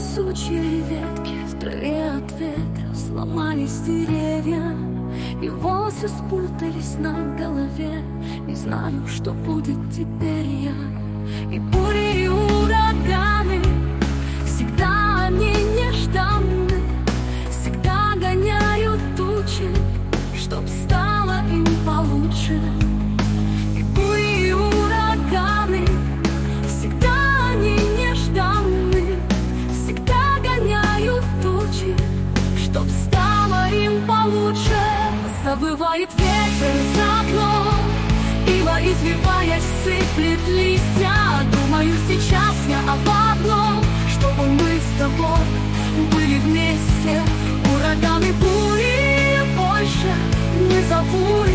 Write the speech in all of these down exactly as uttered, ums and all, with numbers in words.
сучья и ветки, в траве от ветра сломались деревья, и волосы спутались на голове. Не знаю, что будет теперь я. И бури, и ураганы, всегда они нежданны, всегда гоняют тучи, чтоб стало им получше. И бури, и ураганы, всегда они нежданны, всегда гоняют тучи, чтоб стало им получше. Завывает ветер за окном, ива, извиваясь, сыплет листья. Думаю сейчас я об одном, чтобы мы с тобой были вместе. Ураганы, бури больше не забури.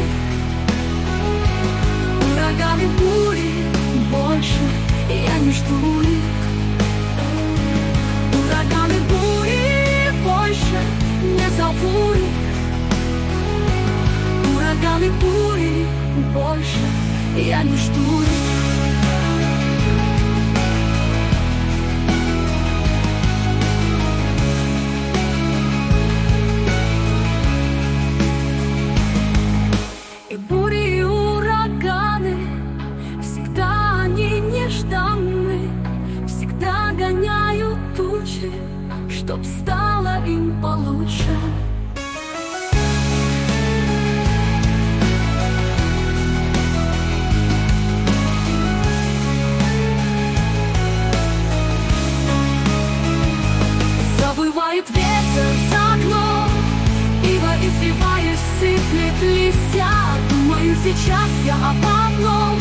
Ураганы, бури больше я не жду их. Ураганы, бури больше не забури. Ураганы, бури больше я не жду их. И бури, и ураганы, всегда они нежданны, всегда гоняют тучи, чтоб стало им получше. Завывает ветер за окном, ива, извиваясь, сыплет листья. Думаю сейчас я об одном,